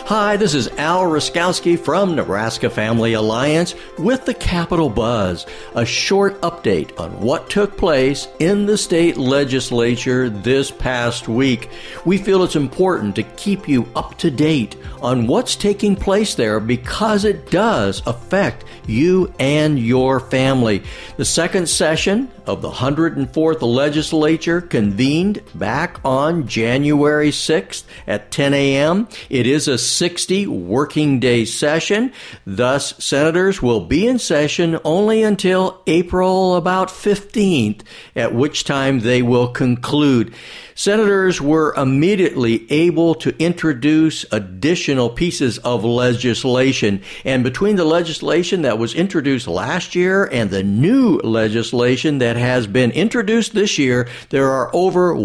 Hi, this is Al Ruskowski from Nebraska Family Alliance with the Capitol Buzz, a short update on what took place in the state legislature this past week. We feel it's important to keep you up to date on what's taking place there because it does affect you and your family. The second session of the 104th legislature convened back on January 6th at 10 a.m. It is a 60 working day session. Thus, senators will be in session only until April about 15th, at which time they will conclude. Senators were immediately able to introduce additional pieces of legislation. And between the legislation that was introduced last year and the new legislation that has been introduced this year, there are over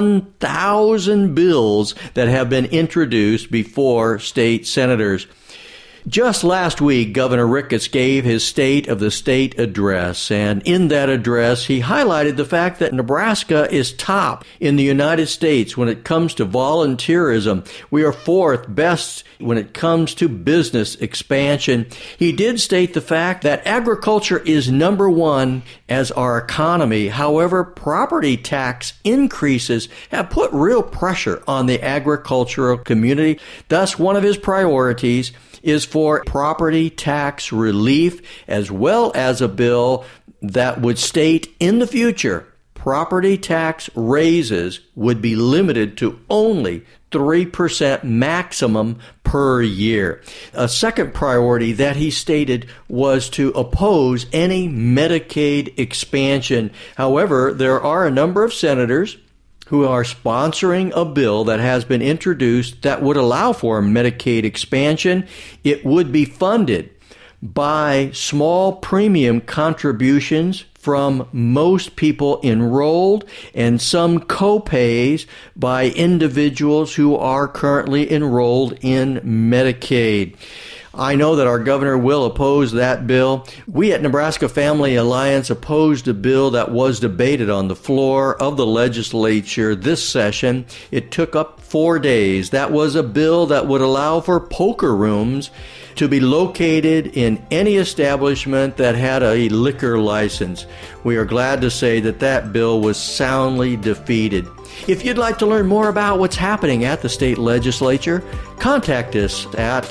1,000 bills that have been introduced before state senators. Just last week, Governor Ricketts gave his State of the State address, and in that address, he highlighted the fact that Nebraska is top in the United States when it comes to volunteerism. We are fourth best when it comes to business expansion. He did state the fact that agriculture is number one as our economy. However, property tax increases have put real pressure on the agricultural community. Thus, one of his priorities is for property tax relief, as well as a bill that would state in the future property tax raises would be limited to only 3% maximum per year. A second priority that he stated was to oppose any Medicaid expansion. However, there are a number of senators who are sponsoring a bill that has been introduced that would allow for Medicaid expansion. It would be funded by small premium contributions from most people enrolled and some co-pays by individuals who are currently enrolled in Medicaid. I know that our governor will oppose that bill. We at Nebraska Family Alliance opposed a bill that was debated on the floor of the legislature this session. It took up 4 days. That was a bill that would allow for poker rooms to be located in any establishment that had a liquor license. We are glad to say that that bill was soundly defeated. If you'd like to learn more about what's happening at the state legislature, contact us at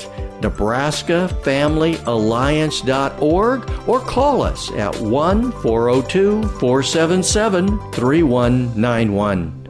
NebraskaFamilyAlliance.org or call us at 1-402-477-3191.